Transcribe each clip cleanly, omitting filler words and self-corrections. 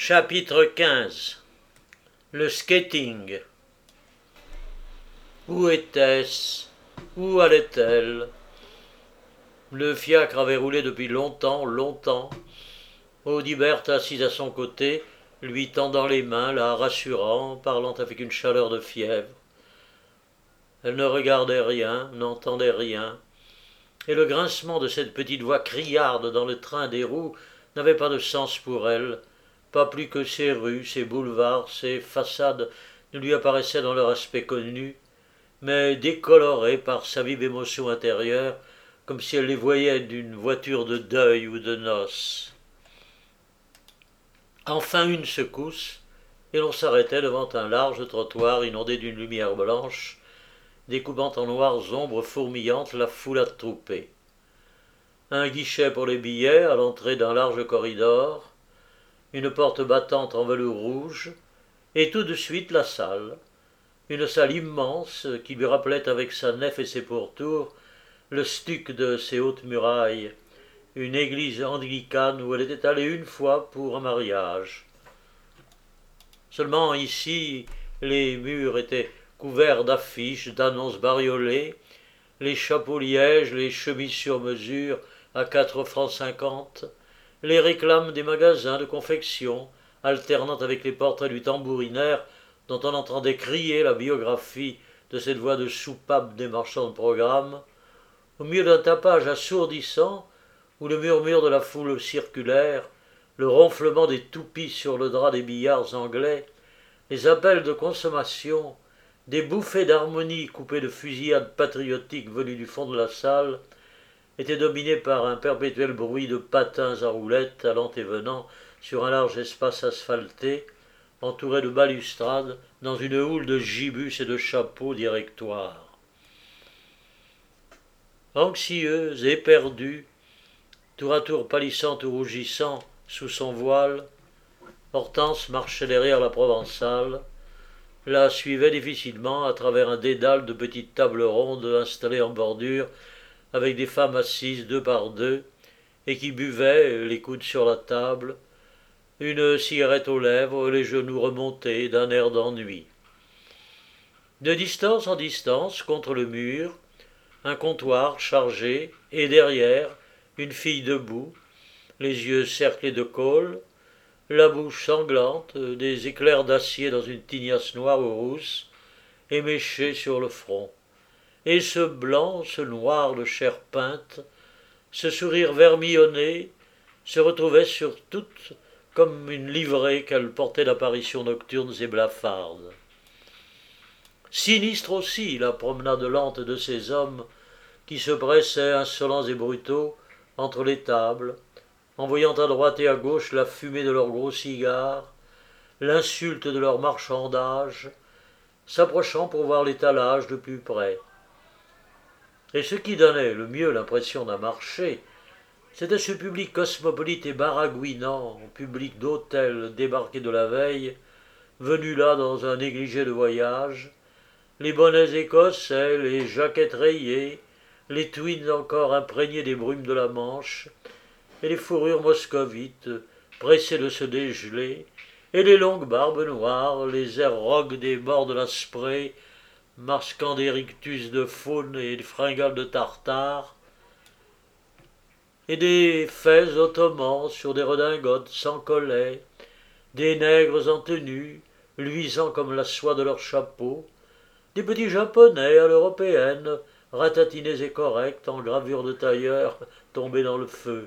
Chapitre 15. Le skating. Où était-ce? Où allait-elle? Le fiacre avait roulé depuis longtemps, longtemps. Audibert, assise à son côté, lui tendant les mains, la rassurant, parlant avec une chaleur de fièvre. Elle ne regardait rien, n'entendait rien, et le grincement de cette petite voix criarde dans le train des roues n'avait pas de sens pour elle, pas plus que ces rues, ces boulevards, ces façades ne lui apparaissaient dans leur aspect connu, mais décolorées par sa vive émotion intérieure, comme si elle les voyait d'une voiture de deuil ou de noces. Enfin une secousse, et l'on s'arrêtait devant un large trottoir inondé d'une lumière blanche, découpant en noires ombres fourmillantes la foule attroupée. Un guichet pour les billets à l'entrée d'un large corridor, une porte battante en velours rouge, et tout de suite la salle, une salle immense qui lui rappelait avec sa nef et ses pourtours le stuc de ses hautes murailles, une église anglicane où elle était allée une fois pour un mariage. Seulement ici, les murs étaient couverts d'affiches, d'annonces bariolées, les chapeaux lièges, les chemises sur mesure à 4 francs 50, les réclames des magasins de confection, alternant avec les portraits du tambourinaire dont on entendait crier la biographie de cette voix de soupape des marchands de programme, au milieu d'un tapage assourdissant où le murmure de la foule circulaire, le ronflement des toupies sur le drap des billards anglais, les appels de consommation, des bouffées d'harmonie coupées de fusillades patriotiques venues du fond de la salle, étaient dominés par un perpétuel bruit de patins à roulettes allant et venant sur un large espace asphalté, entouré de balustrades, dans une houle de gibus et de chapeaux directoires. Anxieuse, éperdue, tour à tour pâlissant ou rougissant sous son voile, Hortense marchait derrière la provençale, la suivait difficilement à travers un dédale de petites tables rondes installées en bordure, avec des femmes assises deux par deux, et qui buvaient, les coudes sur la table, une cigarette aux lèvres, les genoux remontés d'un air d'ennui. De distance en distance, contre le mur, un comptoir chargé, et derrière, une fille debout, les yeux cerclés de colle, la bouche sanglante, des éclairs d'acier dans une tignasse noire ou rousse, éméchée sur le front. Et ce blanc, ce noir de chair peinte, ce sourire vermillonné, se retrouvait sur toutes comme une livrée qu'elle portait d'apparitions nocturnes et blafardes. Sinistre aussi la promenade lente de ces hommes qui se pressaient insolents et brutaux entre les tables, en voyant à droite et à gauche la fumée de leurs gros cigares, l'insulte de leur marchandage, s'approchant pour voir l'étalage de plus près. Et ce qui donnait le mieux l'impression d'un marché, c'était ce public cosmopolite et baragouinant, public d'hôtels débarqués de la veille, venu là dans un négligé de voyage, les bonnets écossais, les jaquettes rayées, les tweeds encore imprégnés des brumes de la Manche, et les fourrures moscovites, pressées de se dégeler, et les longues barbes noires, les airs rogues des bords de la Spree, masquant des rictus de faune et des fringales de tartare, et des fez ottomans sur des redingotes sans collet, des nègres en tenue, luisant comme la soie de leurs chapeaux, des petits japonais à l'européenne, ratatinés et corrects en gravure de tailleur tombés dans le feu.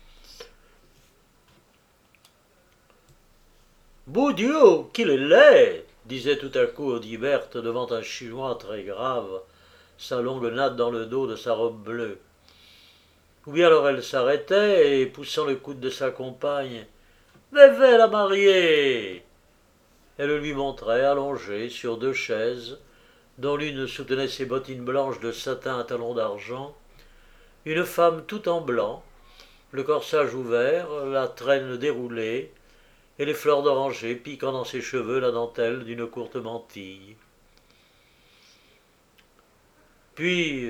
« Boudieu, qu'il est laid !» disait tout à coup Audibert devant un Chinois très grave, sa longue natte dans le dos de sa robe bleue. Ou bien alors elle s'arrêtait et, poussant le coude de sa compagne, « Vévé la mariée !» Elle lui montrait, allongée sur deux chaises, dont l'une soutenait ses bottines blanches de satin à talons d'argent, une femme tout en blanc, le corsage ouvert, la traîne déroulée, et les fleurs d'oranger piquant dans ses cheveux la dentelle d'une courte mantille. Puis,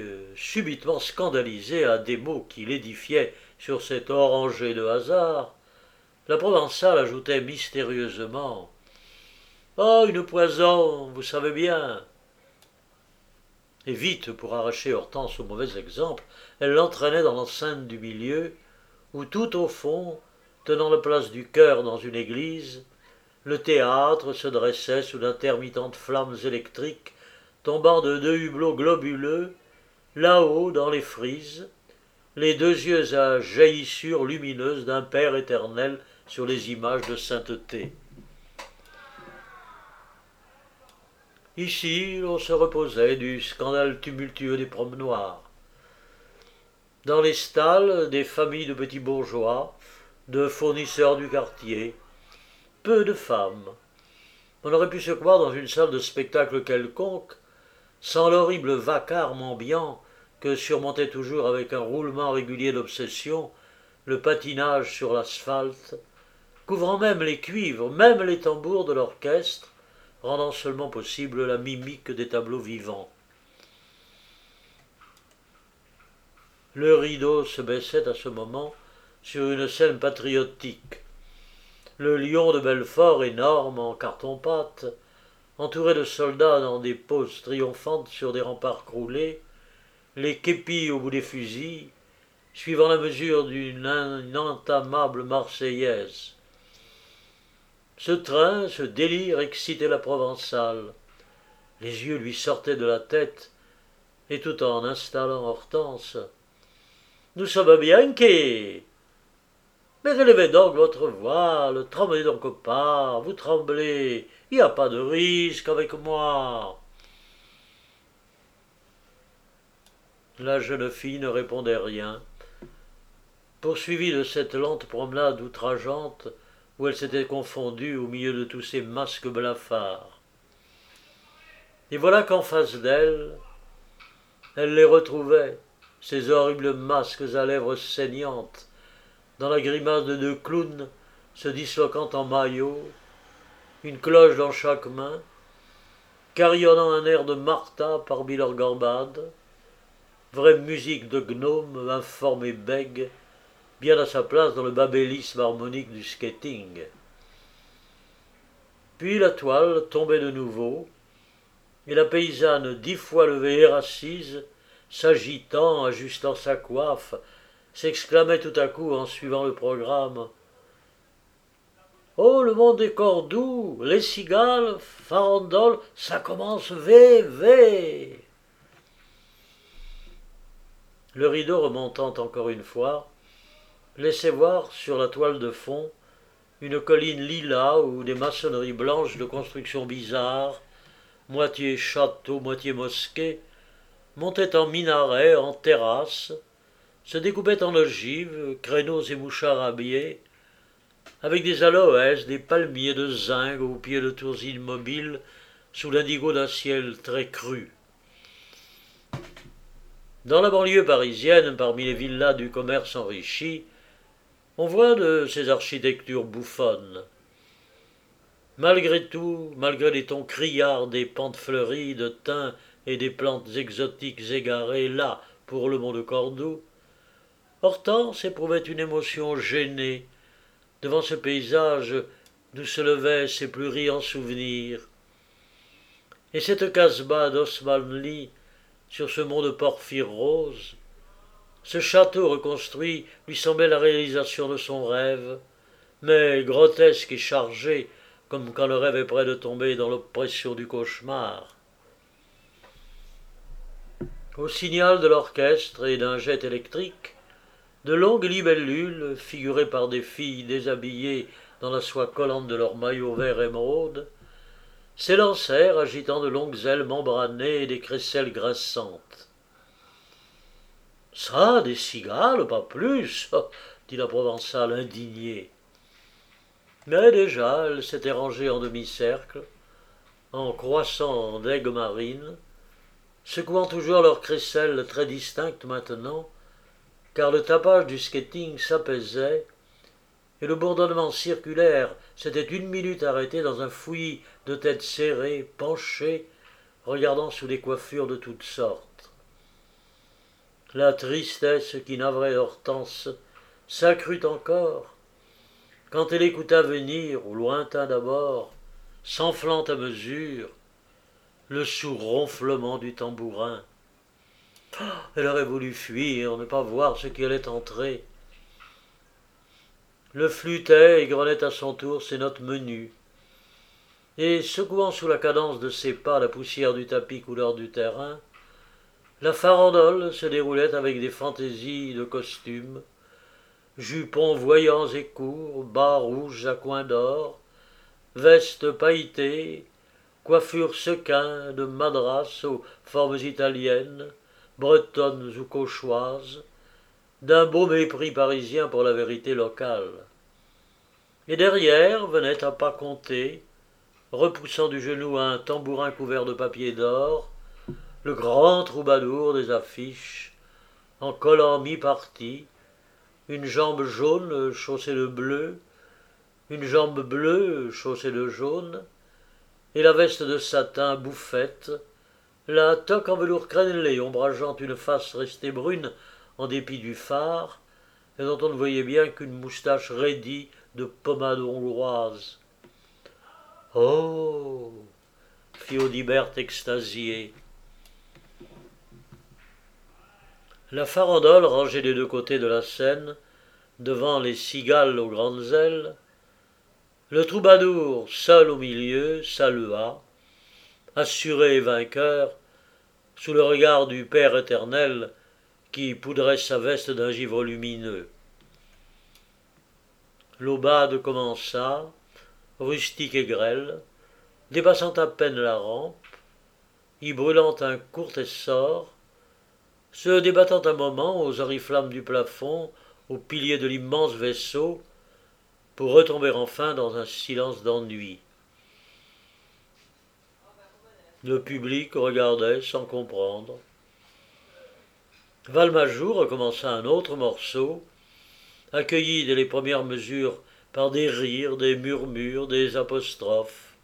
subitement scandalisé à des mots qui l'édifiaient sur cet oranger de hasard, La Provençale ajoutait mystérieusement: Oh, une poison, vous savez bien. Et vite, pour arracher Hortense au mauvais exemple, elle l'entraînait dans l'enceinte du milieu, où tout au fond, tenant la place du chœur dans une église, le théâtre se dressait sous d'intermittentes flammes électriques tombant de deux hublots globuleux, là-haut dans les frises, les deux yeux à jaillissures lumineuses d'un Père éternel sur les images de sainteté. Ici, l'on se reposait du scandale tumultueux des promenoirs. Dans les stalles, des familles de petits bourgeois, de fournisseurs du quartier, peu de femmes. On aurait pu se croire dans une salle de spectacle quelconque, sans l'horrible vacarme ambiant que surmontait toujours avec un roulement régulier d'obsession le patinage sur l'asphalte, couvrant même les cuivres, même les tambours de l'orchestre, rendant seulement possible la mimique des tableaux vivants. Le rideau se baissait à ce moment sur une scène patriotique. Le lion de Belfort, énorme en carton-pâte, entouré de soldats dans des poses triomphantes sur des remparts croulés, les képis au bout des fusils, suivant la mesure d'une inentamable marseillaise. Ce train, ce délire excitait la Provençale. Les yeux lui sortaient de la tête, et tout en installant Hortense: Nous sommes bien quais. Mais relevez donc votre voile, tremblez donc pas, vous tremblez, il n'y a pas de risque avec moi. La jeune fille ne répondait rien, poursuivie de cette lente promenade outrageante où elle s'était confondue au milieu de tous ces masques blafards. Et voilà qu'en face d'elle, elle les retrouvait, ces horribles masques à lèvres saignantes, dans la grimace de deux clowns se disloquant en maillot, une cloche dans chaque main, carillonnant un air de Martha parmi leurs gambades, vraie musique de gnome informe et bègue, bien à sa place dans le babélisme harmonique du skating. Puis la toile tombait de nouveau, et la paysanne 10 fois levée et assise, s'agitant, ajustant sa coiffe, s'exclamait tout à coup en suivant le programme: Oh, le monde est Cordoue, les cigales, farandole, ça commence, vé. Le rideau remontant encore une fois, laissait voir sur la toile de fond une colline lilas où des maçonneries blanches de construction bizarre, moitié château, moitié mosquée, montaient en minaret, en terrasse, se découpaient en ogives, créneaux et mouchards habillés, avec des aloès, des palmiers de zinc au pied de tours immobiles, sous l'indigo d'un ciel très cru. Dans la banlieue parisienne, parmi les villas du commerce enrichi, on voit de ces architectures bouffonnes. Malgré tout, malgré les tons criards des pentes fleuries de thym et des plantes exotiques égarées là pour le mont de Cordoue, Hortense éprouvait une émotion gênée devant ce paysage d'où se levaient ses plus riants souvenirs. Et cette casbah d'Osmanli sur ce mont de porphyre rose, ce château reconstruit lui semblait la réalisation de son rêve, mais grotesque et chargé, comme quand le rêve est près de tomber dans l'oppression du cauchemar. Au signal de l'orchestre et d'un jet électrique, de longues libellules, figurées par des filles déshabillées dans la soie collante de leurs maillots vert émeraude, s'élancèrent agitant de longues ailes membranées et des crécelles grinçantes. « Ça, des cigales, pas plus, dit la Provençale indignée. Mais déjà elles s'étaient rangées en demi-cercle, en croissant d'aigues marines, secouant toujours leurs crécelles très distinctes maintenant, car le tapage du skating s'apaisait, et le bourdonnement circulaire s'était une minute arrêté dans un fouillis de têtes serrées, penchées, regardant sous des coiffures de toutes sortes. La tristesse qui navrait Hortense s'accrut encore, quand elle écouta venir, au lointain d'abord, s'enflant à mesure, le sourd ronflement du tambourin. Elle aurait voulu fuir, ne pas voir ce qui allait entrer. Le flûtet égrenait à son tour ses notes menues, et secouant sous la cadence de ses pas la poussière du tapis couleur du terrain, la farandole se déroulait avec des fantaisies de costumes, jupons voyants et courts, bas rouges à coins d'or, vestes pailletées, coiffures sequins de madras aux formes italiennes, bretonnes ou cauchoises, d'un beau mépris parisien pour la vérité locale. Et derrière venait à pas compter, repoussant du genou un tambourin couvert de papier d'or, le grand troubadour des affiches, en collant mi-parti, une jambe jaune chaussée de bleu, une jambe bleue chaussée de jaune, et la veste de satin bouffette, la toque en velours crénelé ombrageant une face restée brune en dépit du fard, et dont on ne voyait bien qu'une moustache raidie de pommade hongroise. Oh fit Audibert extasié. La farandole, rangée des deux côtés de la scène, devant les cigales aux grandes ailes, le troubadour, seul au milieu, salua, assuré et vainqueur, sous le regard du Père éternel qui poudrait sa veste d'un givre lumineux. L'aubade commença, rustique et grêle, dépassant à peine la rampe, y brûlant un court essor, se débattant un moment aux oriflammes du plafond, aux piliers de l'immense vaisseau, pour retomber enfin dans un silence d'ennui. Le public regardait sans comprendre. Valmajou recommença un autre morceau, accueilli dès les premières mesures par des rires, des murmures, des apostrophes.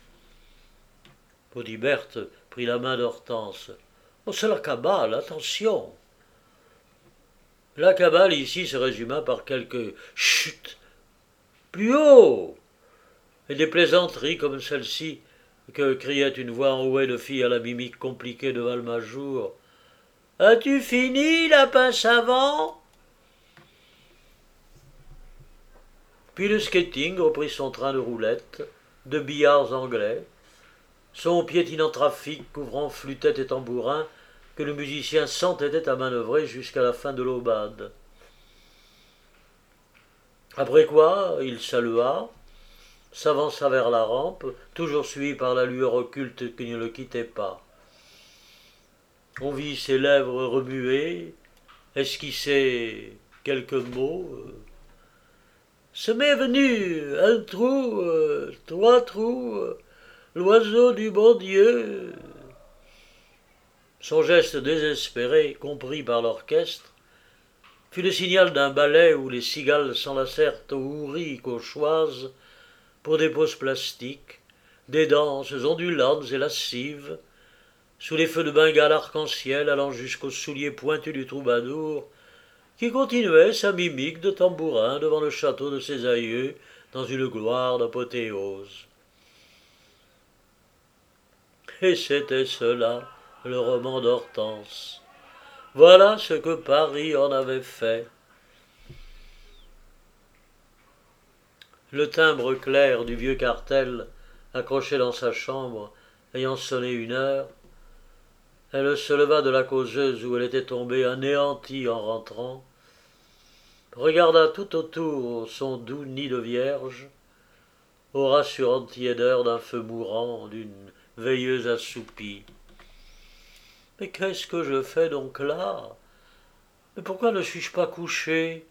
Audibert prit la main d'Hortense. « Oh, c'est la cabale, attention !» La cabale ici se résuma par quelques « chut !» plus haut, et des plaisanteries comme celle-ci que criait une voix enrouée de fille à la mimique compliquée de Valmajour. « As-tu fini, lapin savant ?» Puis le skating reprit son train de roulettes, de billards anglais, son piétinant trafic couvrant flûtette et tambourin que le musicien s'entêtait à manœuvrer jusqu'à la fin de l'aubade. Après quoi, il salua, s'avança vers la rampe, toujours suivi par la lueur occulte qui ne le quittait pas. On vit ses lèvres remuer, esquisser quelques mots. Ce m'est venu un trou, trois trous, l'oiseau du bon Dieu. Son geste désespéré, compris par l'orchestre, fut le signal d'un ballet où les cigales s'enlacèrent aux houris cauchoises pour des poses plastiques, des danses ondulantes et lascives, sous les feux de Bengale arc-en-ciel allant jusqu'aux souliers pointus du troubadour, qui continuait sa mimique de tambourin devant le château de ses aïeux dans une gloire d'apothéose. Et c'était cela, le roman d'Hortense. Voilà ce que Paris en avait fait. Le timbre clair du vieux cartel, accroché dans sa chambre, ayant sonné 1 heure, elle se leva de la causeuse où elle était tombée anéantie en rentrant, regarda tout autour son doux nid de vierge, aux rassurantes tiédeurs d'un feu mourant, d'une veilleuse assoupie. Mais qu'est-ce que je fais donc là? Mais pourquoi ne suis-je pas couchée?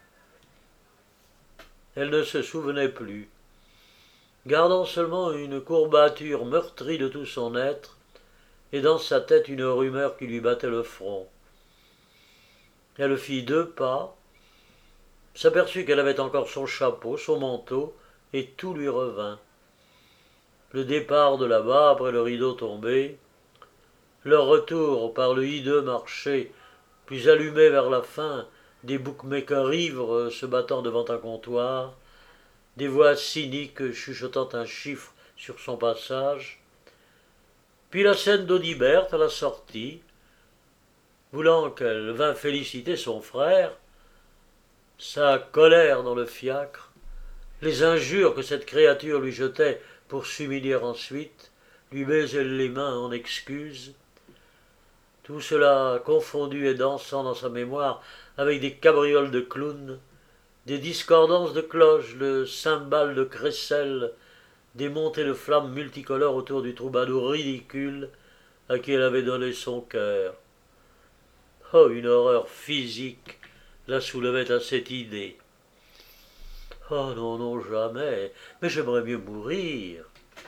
Elle ne se souvenait plus, gardant seulement une courbature meurtrie de tout son être, et dans sa tête une rumeur qui lui battait le front. Elle fit 2 pas, s'aperçut qu'elle avait encore son chapeau, son manteau, et tout lui revint. Le départ de là-bas après le rideau tombé, leur retour par le hideux marché, plus allumé vers la fin, des bookmakers ivres se battant devant un comptoir, des voix cyniques chuchotant un chiffre sur son passage. Puis la scène d'Audibert à la sortie, voulant qu'elle vînt féliciter son frère, sa colère dans le fiacre, les injures que cette créature lui jetait pour s'humilier ensuite, lui baiser les mains en excuse, tout cela confondu et dansant dans sa mémoire avec des cabrioles de clowns, des discordances de cloches, de cymbales de crécelles, des montées de flammes multicolores autour du troubadour ridicule à qui elle avait donné son cœur. Oh, une horreur physique la soulevait à cette idée. Oh non, non, jamais, mais j'aimerais mieux mourir.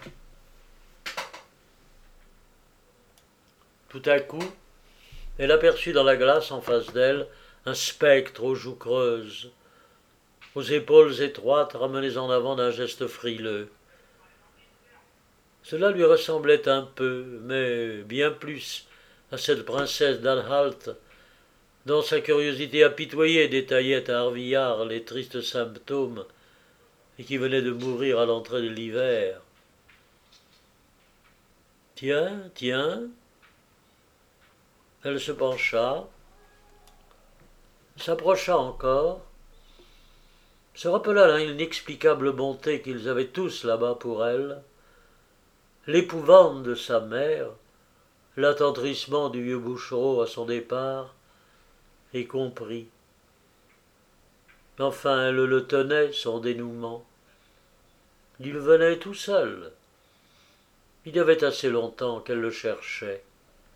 Tout à coup, elle aperçut dans la glace en face d'elle un spectre aux joues creuses, aux épaules étroites ramenées en avant d'un geste frileux. Cela lui ressemblait un peu, mais bien plus, à cette princesse d'Anhalt, dont sa curiosité apitoyée détaillait à Harvillard les tristes symptômes et qui venait de mourir à l'entrée de l'hiver. Tiens, tiens. Elle se pencha, s'approcha encore, se rappela l'inexplicable bonté qu'ils avaient tous là-bas pour elle, l'épouvante de sa mère, l'attendrissement du vieux bouchereau à son départ, et comprit. Enfin, elle le tenait, son dénouement. Il venait tout seul. Il y avait assez longtemps qu'elle le cherchait.